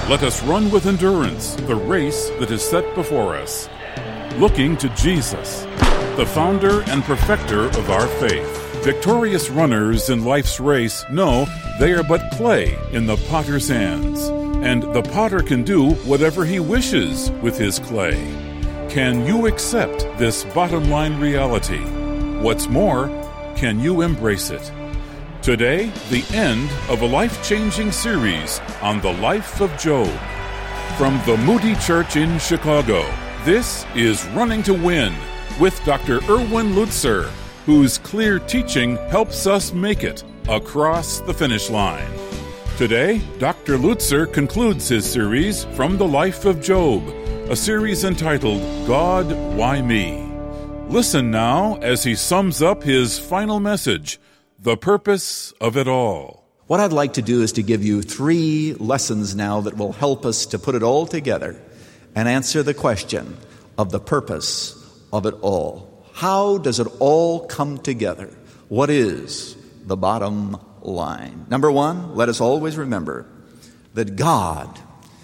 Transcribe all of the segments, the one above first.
Let us run with endurance the race that is set before us, looking to Jesus, the founder and perfecter of our faith. Victorious runners in life's race know they are but clay in the potter's hands, and the potter can do whatever he wishes with his clay. Can you accept this bottom line reality? What's more, can you embrace it? Today, the end of a life-changing series on the life of Job. From the Moody Church in Chicago, this is Running to Win with Dr. Erwin Lutzer, whose clear teaching helps us make it across the finish line. Today, Dr. Lutzer concludes his series From the Life of Job, a series entitled, God, Why Me? Listen now as he sums up his final message, the purpose of it all. What I'd like to do is to give you 3 lessons now that will help us to put it all together and answer the question of the purpose of it all. How does it all come together? What is the bottom line? Number 1, let us always remember that God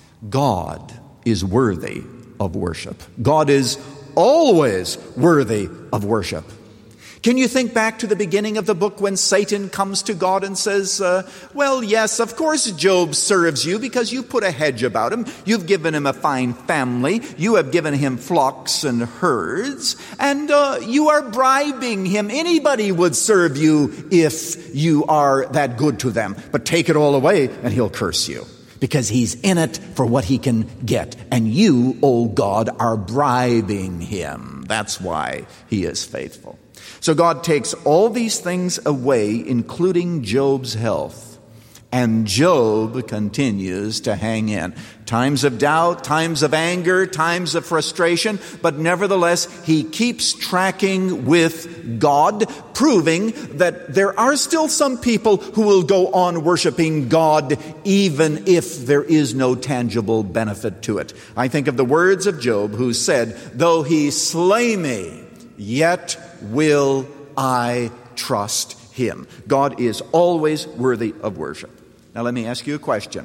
is worthy of worship. God is always worthy of worship. Can you think back to the beginning of the book when Satan comes to God and says, well, yes, of course Job serves you because you put a hedge about him. You've given him a fine family. You have given him flocks and herds. And you are bribing him. Anybody would serve you if you are that good to them. But take it all away and he'll curse you because he's in it for what he can get. And you, oh God, are bribing him. That's why he is faithful. So God takes all these things away, including Job's health. And Job continues to hang in. Times of doubt, times of anger, times of frustration. But nevertheless, he keeps tracking with God, proving that there are still some people who will go on worshiping God, even if there is no tangible benefit to it. I think of the words of Job, who said, though he slay me, yet will I trust him. God is always worthy of worship. Now let me ask you a question.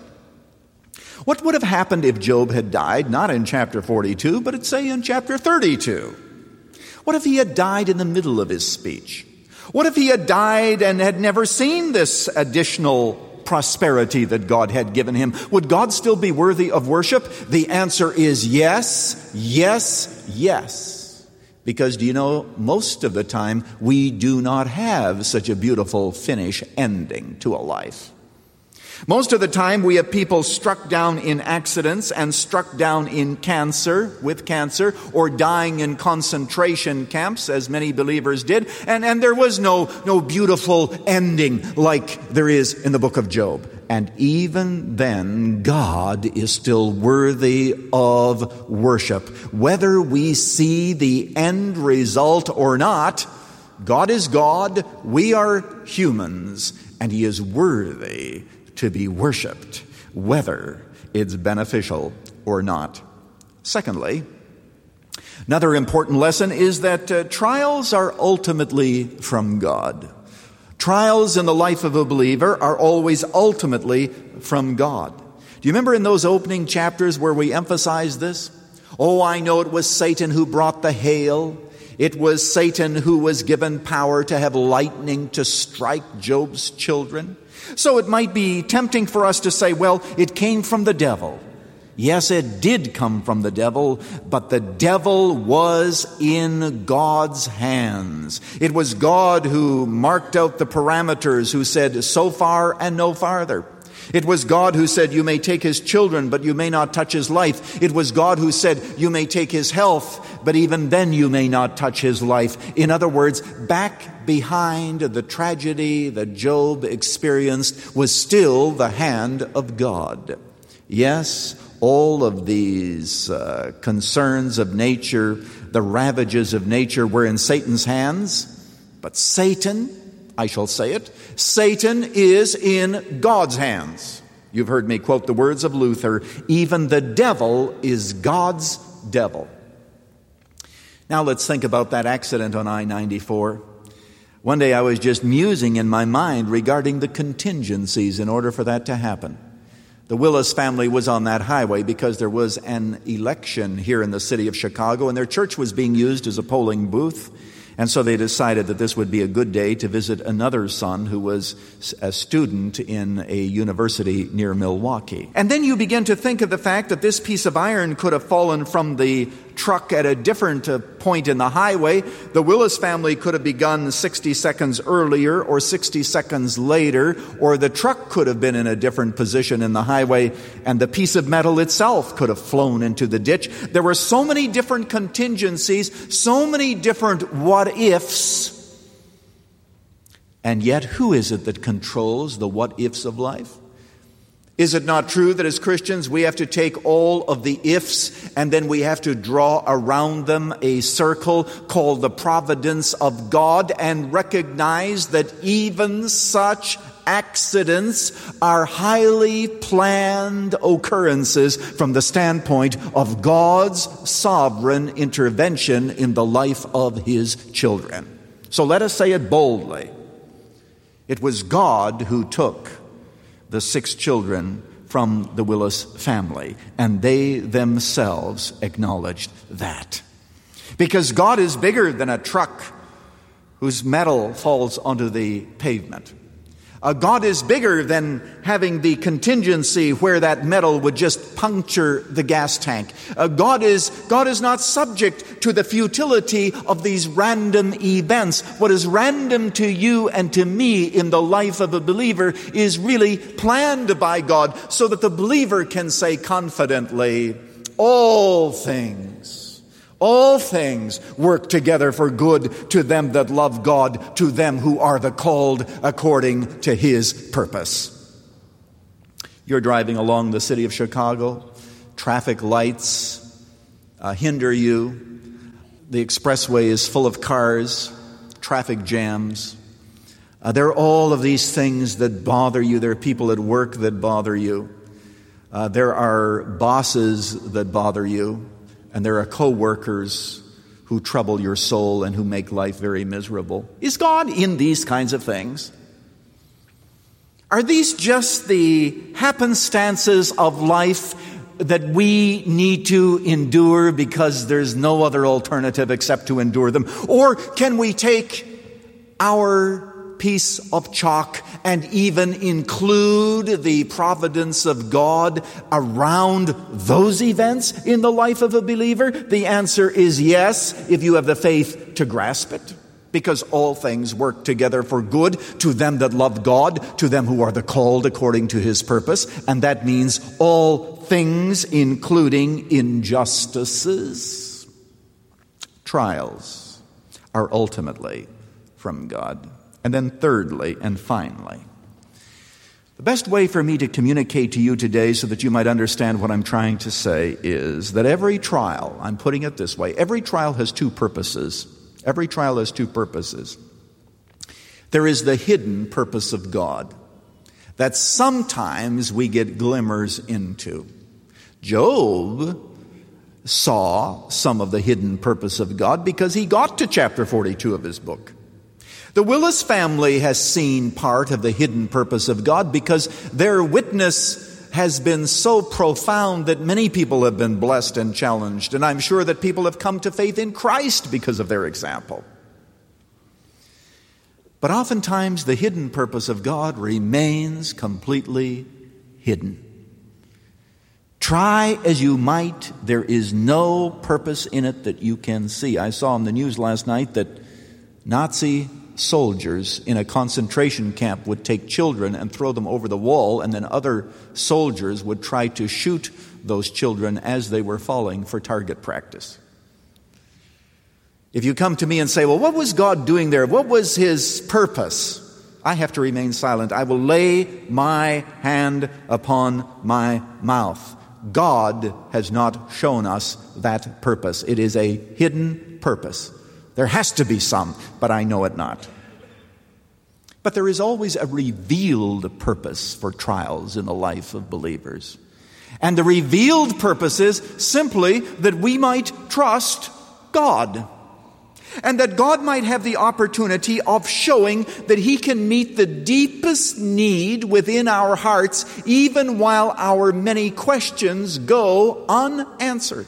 What would have happened if Job had died, not in chapter 42, but say in chapter 32? What if he had died in the middle of his speech? What if he had died and had never seen this additional prosperity that God had given him? Would God still be worthy of worship? The answer is yes, yes, yes. Because, do you know, most of the time, we do not have such a beautiful finish ending to a life. Most of the time, we have people struck down in accidents and struck down in with cancer, or dying in concentration camps, as many believers did. And there was no beautiful ending like there is in the book of Job. And even then, God is still worthy of worship. Whether we see the end result or not, God is God, we are humans, and He is worthy to be worshiped, whether it's beneficial or not. Secondly, another important lesson is that trials are ultimately from God. Trials in the life of a believer are always ultimately from God. Do you remember in those opening chapters where we emphasized this? Oh, I know it was Satan who brought the hail. It was Satan who was given power to have lightning to strike Job's children. So it might be tempting for us to say, well, it came from the devil. Yes, it did come from the devil, but the devil was in God's hands. It was God who marked out the parameters, who said, so far and no farther. It was God who said, you may take his children, but you may not touch his life. It was God who said, you may take his health, but even then you may not touch his life. In other words, back behind the tragedy that Job experienced was still the hand of God. Yes, all of these concerns of nature, the ravages of nature were in Satan's hands, but Satan, I shall say it, Satan is in God's hands. You've heard me quote the words of Luther, even the devil is God's devil. Now let's think about that accident on I-94. One day I was just musing in my mind regarding the contingencies in order for that to happen. The Willis family was on that highway because there was an election here in the city of Chicago, and their church was being used as a polling booth. And so they decided that this would be a good day to visit another son who was a student in a university near Milwaukee. And then you begin to think of the fact that this piece of iron could have fallen from the truck at a different point in the highway. The Willis family could have begun 60 seconds earlier or 60 seconds later, or the truck could have been in a different position in the highway, and the piece of metal itself could have flown into the ditch. There were so many different contingencies, so many different what-ifs, and yet who is it that controls the what-ifs of life? Is it not true that as Christians we have to take all of the ifs and then we have to draw around them a circle called the providence of God and recognize that even such accidents are highly planned occurrences from the standpoint of God's sovereign intervention in the life of His children? So let us say it boldly. It was God who took the 6 children from the Willis family, and they themselves acknowledged that. Because God is bigger than a truck whose metal falls onto the pavement. God is bigger than having the contingency where that metal would just puncture the gas tank. God is not subject to the futility of these random events. What is random to you and to me in the life of a believer is really planned by God, so that the believer can say confidently, all things work together for good to them that love God, to them who are the called according to His purpose. You're driving along the city of Chicago. Traffic lights hinder you. The expressway is full of cars, traffic jams. There are all of these things that bother you. There are people at work that bother you. There are bosses that bother you. And there are co-workers who trouble your soul and who make life very miserable. Is God in these kinds of things? Are these just the happenstances of life that we need to endure because there's no other alternative except to endure them? Or can we take our piece of chalk and even include the providence of God around those events in the life of a believer? The answer is yes, if you have the faith to grasp it. Because all things work together for good to them that love God, to them who are the called according to His purpose. And that means all things, including injustices. Trials are ultimately from God. And then thirdly and finally, the best way for me to communicate to you today so that you might understand what I'm trying to say is that every trial, I'm putting it this way, every trial has 2 purposes. Every trial has 2 purposes. There is the hidden purpose of God that sometimes we get glimmers into. Job saw some of the hidden purpose of God because he got to chapter 42 of his book. The Willis family has seen part of the hidden purpose of God because their witness has been so profound that many people have been blessed and challenged. And I'm sure that people have come to faith in Christ because of their example. But oftentimes the hidden purpose of God remains completely hidden. Try as you might, there is no purpose in it that you can see. I saw on the news last night that Nazi soldiers in a concentration camp would take children and throw them over the wall, and then other soldiers would try to shoot those children as they were falling for target practice. If you come to me and say, well, what was God doing there? What was His purpose? I have to remain silent. I will lay my hand upon my mouth. God has not shown us that purpose. It is a hidden purpose. There has to be some, but I know it not. But there is always a revealed purpose for trials in the life of believers. And the revealed purpose is simply that we might trust God. And that God might have the opportunity of showing that He can meet the deepest need within our hearts, even while our many questions go unanswered.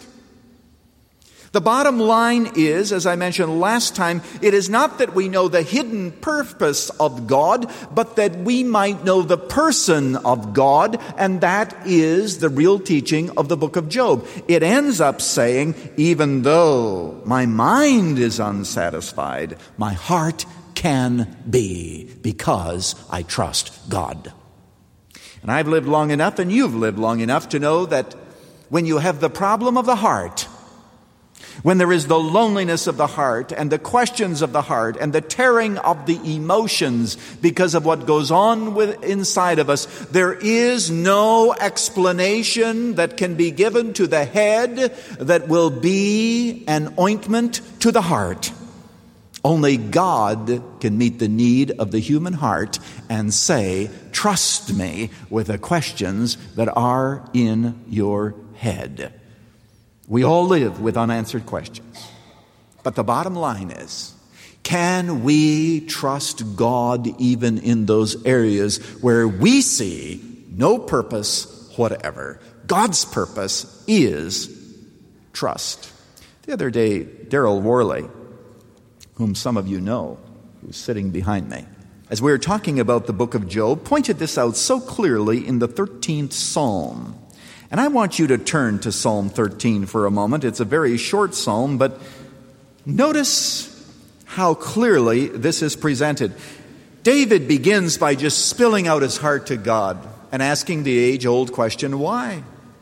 The bottom line is, as I mentioned last time, it is not that we know the hidden purpose of God, but that we might know the person of God, and that is the real teaching of the book of Job. It ends up saying, even though my mind is unsatisfied, my heart can be, because I trust God. And I've lived long enough, and you've lived long enough to know that when you have the problem of the heart, when there is the loneliness of the heart and the questions of the heart and the tearing of the emotions because of what goes on inside of us, there is no explanation that can be given to the head that will be an ointment to the heart. Only God can meet the need of the human heart and say, trust me with the questions that are in your head. We all live with unanswered questions. But the bottom line is, can we trust God even in those areas where we see no purpose whatever? God's purpose is trust. The other day, Darrell Worley, whom some of you know, who's sitting behind me, as we were talking about the book of Job, pointed this out so clearly in the 13th Psalm. And I want you to turn to Psalm 13 for a moment. It's a very short psalm, but notice how clearly this is presented. David begins by just spilling out his heart to God and asking the age-old question, why?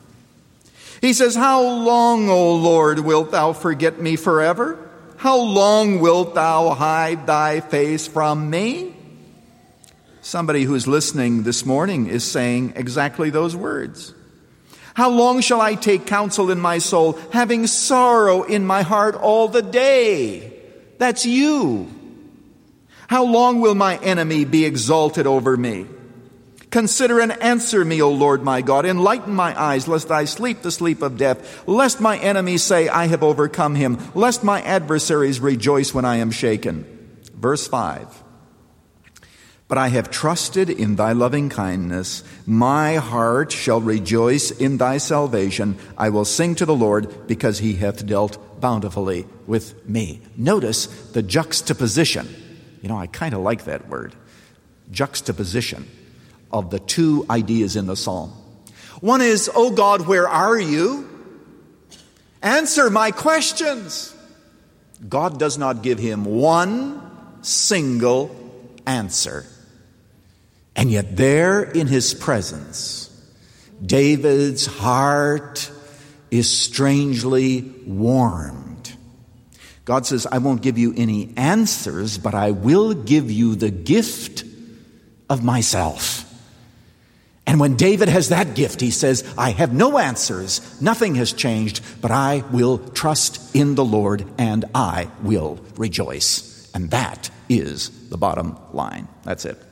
He says, how long, O Lord, wilt thou forget me forever? How long wilt thou hide thy face from me? Somebody who's listening this morning is saying exactly those words. How long shall I take counsel in my soul, having sorrow in my heart all the day? That's you. How long will my enemy be exalted over me? Consider and answer me, O Lord my God. Enlighten my eyes, lest I sleep the sleep of death. Lest my enemies say, I have overcome him. Lest my adversaries rejoice when I am shaken. Verse 5. But I have trusted in thy loving kindness. My heart shall rejoice in thy salvation. I will sing to the Lord because he hath dealt bountifully with me. Notice the juxtaposition. You know, I kind of like that word. Juxtaposition of the two ideas in the psalm. One is, oh God, where are you? Answer my questions. God does not give him one single answer. And yet there in his presence, David's heart is strangely warmed. God says, I won't give you any answers, but I will give you the gift of myself. And when David has that gift, he says, I have no answers, nothing has changed, but I will trust in the Lord and I will rejoice. And that is the bottom line. That's it.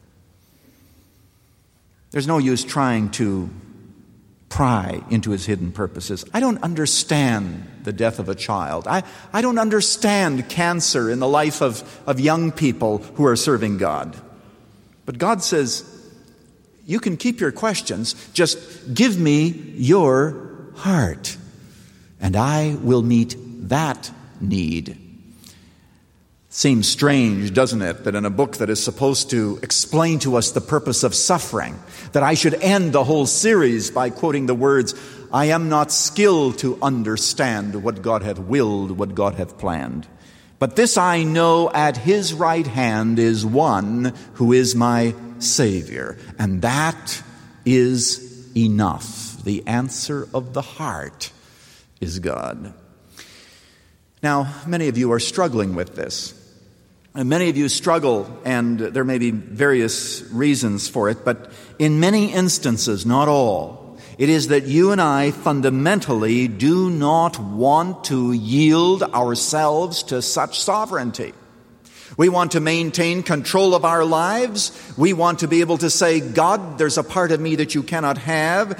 There's no use trying to pry into his hidden purposes. I don't understand the death of a child. I don't understand cancer in the life of young people who are serving God. But God says, you can keep your questions. Just give me your heart, and I will meet that need. Seems strange, doesn't it, that in a book that is supposed to explain to us the purpose of suffering, that I should end the whole series by quoting the words, I am not skilled to understand what God hath willed, what God hath planned. But this I know, at his right hand is one who is my Savior. And that is enough. The answer of the heart is God. Now, many of you are struggling with this. And many of you struggle, and there may be various reasons for it, but in many instances, not all, it is that you and I fundamentally do not want to yield ourselves to such sovereignty. We want to maintain control of our lives. We want to be able to say, God, there's a part of me that you cannot have.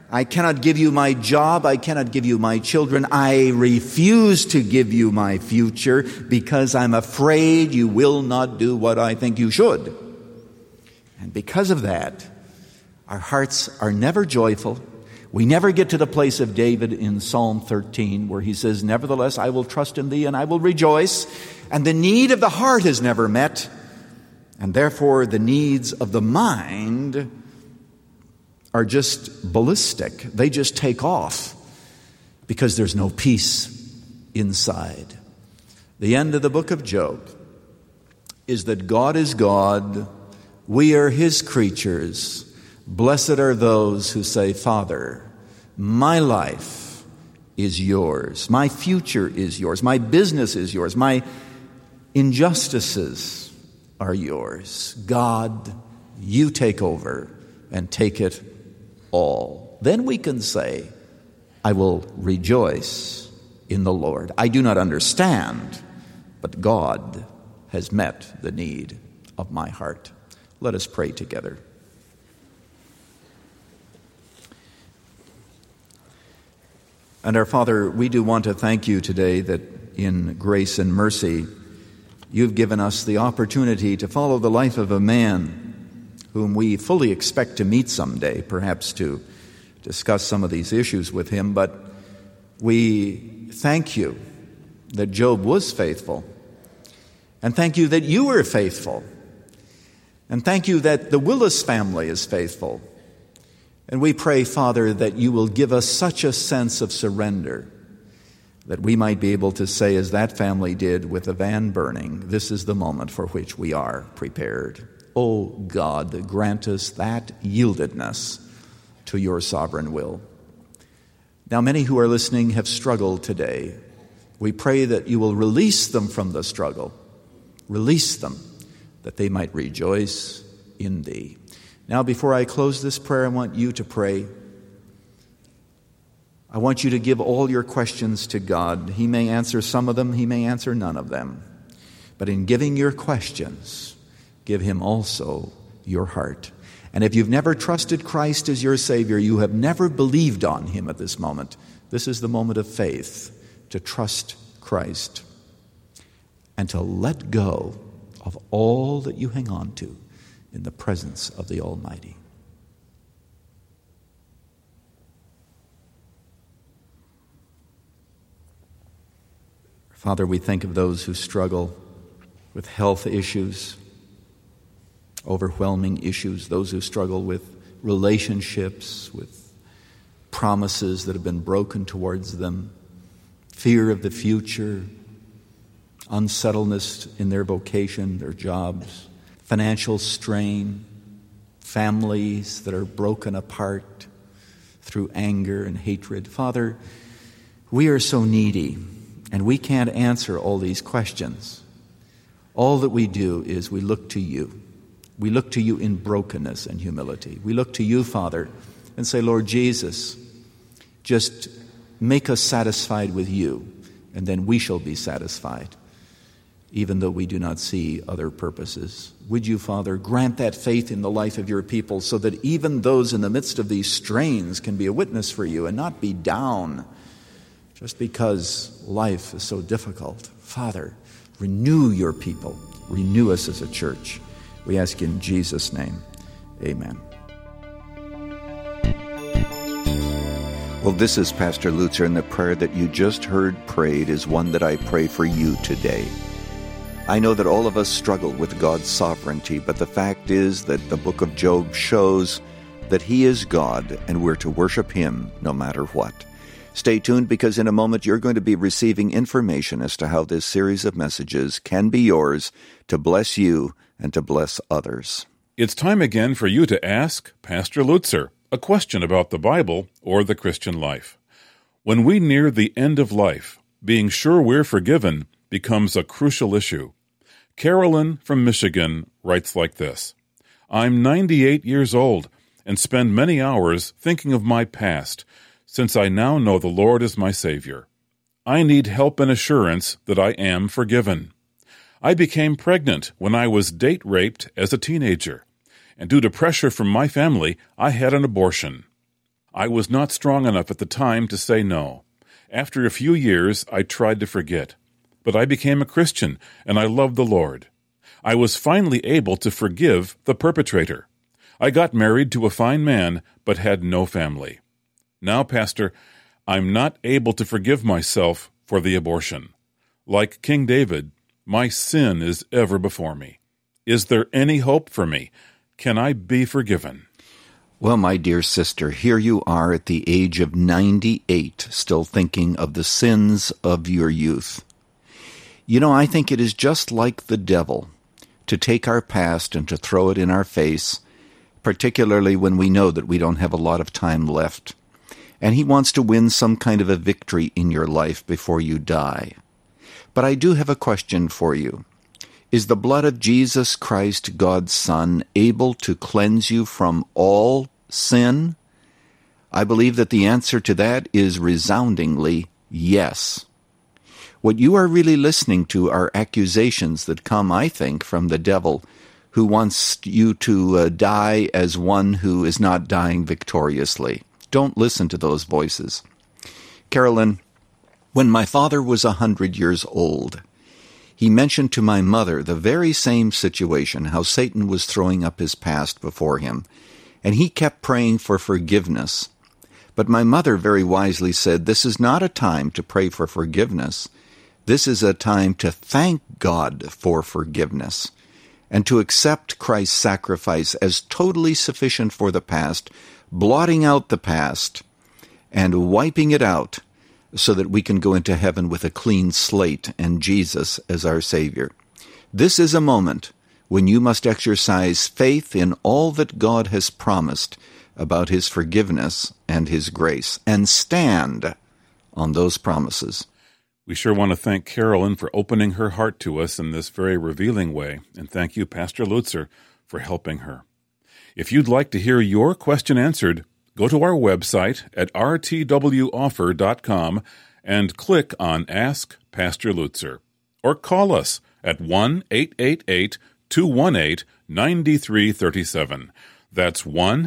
I cannot give you my job. I cannot give you my children. I refuse to give you my future because I'm afraid you will not do what I think you should. And because of that, our hearts are never joyful. We never get to the place of David in Psalm 13 where he says, nevertheless, I will trust in thee and I will rejoice. And the need of the heart is never met. And therefore, the needs of the mind are just ballistic. They just take off because there's no peace inside. The end of the book of Job is that God is God. We are His creatures. Blessed are those who say, Father, my life is yours. My future is yours. My business is yours. My injustices are yours. God, you take over and take it all. Then we can say, I will rejoice in the Lord. I do not understand, but God has met the need of my heart. Let us pray together. And our Father, we do want to thank you today that in grace and mercy, you've given us the opportunity to follow the life of a man whom we fully expect to meet someday, perhaps to discuss some of these issues with him. But we thank you that Job was faithful. And thank you that you were faithful. And thank you that the Willis family is faithful. And we pray, Father, that you will give us such a sense of surrender that we might be able to say, as that family did with the van burning, this is the moment for which we are prepared. O God, grant us that yieldedness to your sovereign will. Now, many who are listening have struggled today. We pray that you will release them from the struggle. Release them, that they might rejoice in thee. Now, before I close this prayer, I want you to pray. I want you to give all your questions to God. He may answer some of them, He may answer none of them. But in giving your questions, give Him also your heart. And if you've never trusted Christ as your Savior, you have never believed on Him at this moment, this is the moment of faith, to trust Christ and to let go of all that you hang on to in the presence of the Almighty. Father, we think of those who struggle with health issues, overwhelming issues, those who struggle with relationships, with promises that have been broken towards them, fear of the future, unsettledness in their vocation, their jobs, financial strain, families that are broken apart through anger and hatred. Father, we are so needy, and we can't answer all these questions. All that we do is we look to you. We look to you in brokenness and humility. We look to you, Father, and say, Lord Jesus, just make us satisfied with you, and then we shall be satisfied, even though we do not see other purposes. Would you, Father, grant that faith in the life of your people so that even those in the midst of these strains can be a witness for you and not be down just because life is so difficult. Father, renew your people. Renew us as a church. We ask in Jesus' name. Amen. Well, this is Pastor Lutzer, and the prayer that you just heard prayed is one that I pray for you today. I know that all of us struggle with God's sovereignty, but the fact is that the book of Job shows that He is God, and we're to worship Him no matter what. Stay tuned, because in a moment you're going to be receiving information as to how this series of messages can be yours to bless you and to bless others. It's time again for you to ask Pastor Lutzer a question about the Bible or the Christian life. When we near the end of life, being sure we're forgiven becomes a crucial issue. Carolyn from Michigan writes like this: I'm 98 years old and spend many hours thinking of my past, since I now know the Lord is my Savior. I need help and assurance that I am forgiven. I became pregnant when I was date raped as a teenager, and due to pressure from my family, I had an abortion. I was not strong enough at the time to say no. After a few years, I tried to forget. But I became a Christian, and I loved the Lord. I was finally able to forgive the perpetrator. I got married to a fine man, but had no family. Now, Pastor, I'm not able to forgive myself for the abortion. Like King David, my sin is ever before me. Is there any hope for me? Can I be forgiven? Well, my dear sister, here you are at the age of 98, still thinking of the sins of your youth. You know, I think it is just like the devil to take our past and to throw it in our face, particularly when we know that we don't have a lot of time left. And he wants to win some kind of a victory in your life before you die. But I do have a question for you. Is the blood of Jesus Christ, God's Son, able to cleanse you from all sin? I believe that the answer to that is resoundingly yes. What you are really listening to are accusations that come, I think, from the devil, who wants you to die as one who is not dying victoriously. Don't listen to those voices. Carolyn, when my father was 100 years old, he mentioned to my mother the very same situation, how Satan was throwing up his past before him, and he kept praying for forgiveness. But my mother very wisely said, this is not a time to pray for forgiveness. This is a time to thank God for forgiveness and to accept Christ's sacrifice as totally sufficient for the past, blotting out the past and wiping it out so that we can go into heaven with a clean slate and Jesus as our Savior. This is a moment when you must exercise faith in all that God has promised about His forgiveness and His grace, and stand on those promises. We sure want to thank Carolyn for opening her heart to us in this very revealing way, and thank you, Pastor Lutzer, for helping her. If you'd like to hear your question answered, go to our website at rtwoffer.com and click on Ask Pastor Lutzer, or call us at 1-888-218-9337. That's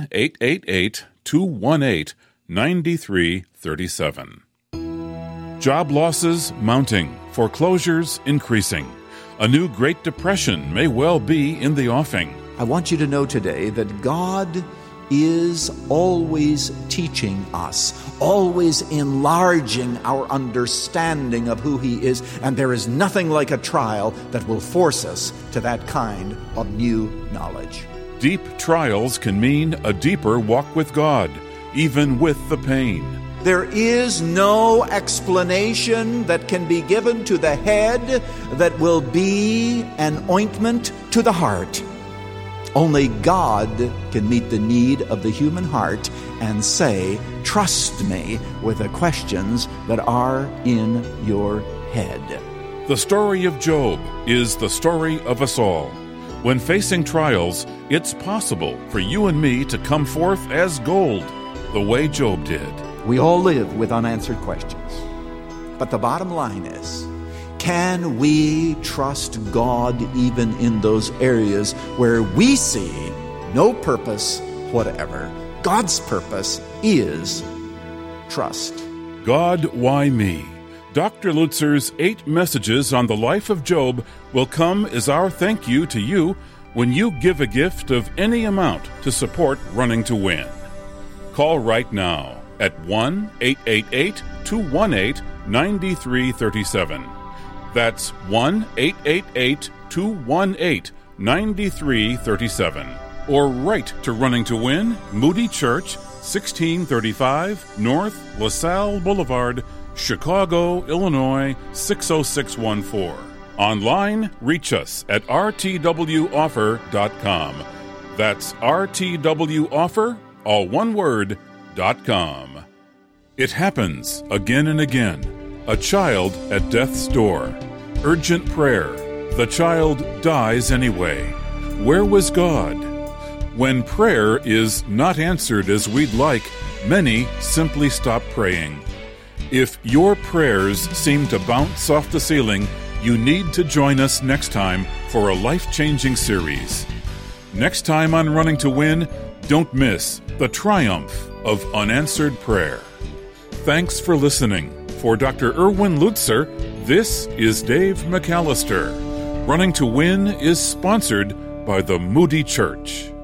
1-888-218-9337. Job losses mounting, foreclosures increasing. A new Great Depression may well be in the offing. I want you to know today that God is always teaching us, always enlarging our understanding of who He is, and there is nothing like a trial that will force us to that kind of new knowledge. Deep trials can mean a deeper walk with God, even with the pain. There is no explanation that can be given to the head that will be an ointment to the heart. Only God can meet the need of the human heart and say, trust me with the questions that are in your head. The story of Job is the story of us all. When facing trials, it's possible for you and me to come forth as gold, the way Job did. We all live with unanswered questions. But the bottom line is, can we trust God even in those areas where we see no purpose whatever? God's purpose is trust. God, why me? Dr. Lutzer's 8 messages on the life of Job will come as our thank you to you when you give a gift of any amount to support Running to Win. Call right now at 1-888-218-9337. That's 1-888-218-9337. Or write to Running to Win, Moody Church, 1635 North LaSalle Boulevard, Chicago, Illinois, 60614. Online, reach us at rtwoffer.com. That's rtwoffer, all one word, .com. It happens again and again. A child at death's door. Urgent prayer. The child dies anyway. Where was God? When prayer is not answered as we'd like, many simply stop praying. If your prayers seem to bounce off the ceiling, you need to join us next time for a life-changing series. Next time on Running to Win, Don't miss the triumph of unanswered prayer. Thanks for listening. For Dr. Erwin Lutzer, this is Dave McAllister. Running to Win is sponsored by the Moody Church.